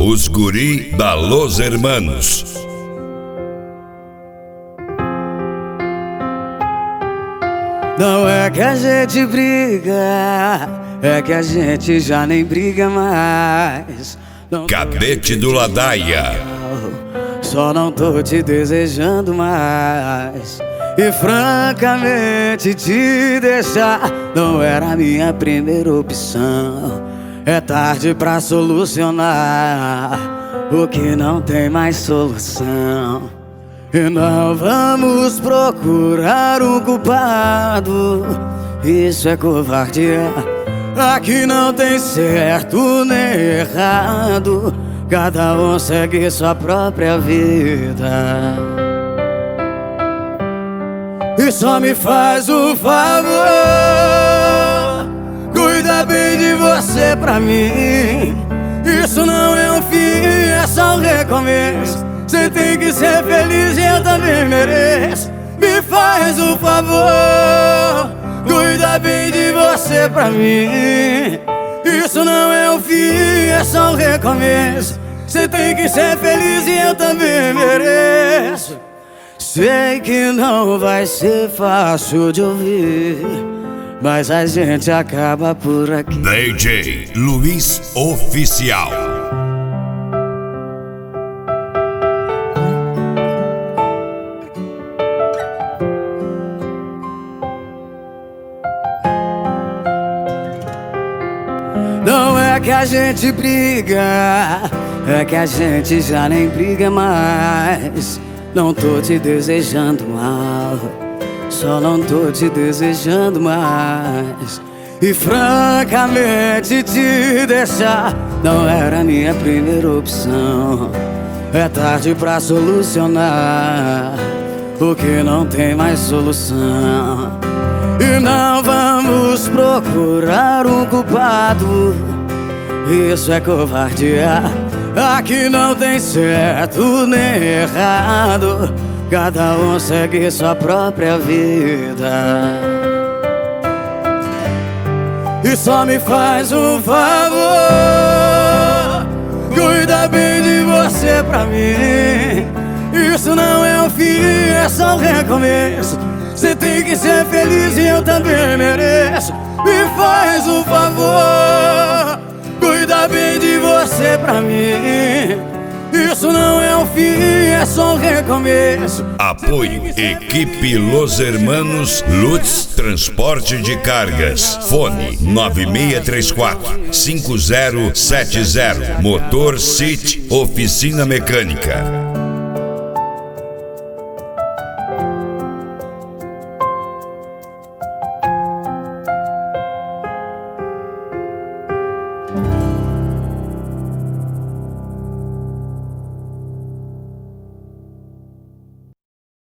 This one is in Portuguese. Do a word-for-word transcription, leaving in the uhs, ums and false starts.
Os guri da Los Hermanos. Não é que a gente briga, é que a gente já nem briga mais. Não Cabete do Ladaia. Só não tô te desejando mais. E francamente te deixar não era a minha primeira opção. É tarde pra solucionar o que não tem mais solução. E não vamos procurar um culpado, isso é covardia. Aqui não tem certo nem errado, cada um segue sua própria vida. E só me faz um favor, cuida bem de você pra mim. Isso não é um fim, é só um recomeço. Você tem que ser feliz e eu também mereço. Me faz um favor, cuida bem de você pra mim. Isso não é um fim, é só um recomeço. Você tem que ser feliz e eu também mereço. Sei que não vai ser fácil de ouvir, mas a gente acaba por aqui. D J Luiz Oficial. Não é que a gente briga, é que a gente já nem briga mais. Não tô te desejando mal, só não tô te desejando mais. E francamente te deixar não era a minha primeira opção. É tarde pra solucionar o que não tem mais solução. E não vamos procurar um culpado, isso é covardia. Aqui não tem certo nem errado, cada um segue sua própria vida. E só me faz um favor, cuida bem de você pra mim. Isso não é um fim, é só um recomeço. Você tem que ser feliz e eu também mereço. Me faz um favor, cuida bem de você pra mim. Isso não é um fim, é só um recomeço. Apoio Equipe Los Hermanos Lutz Transporte de Cargas. Fone nove seis três quatro, cinco zero sete zero. Motor City Oficina Mecânica.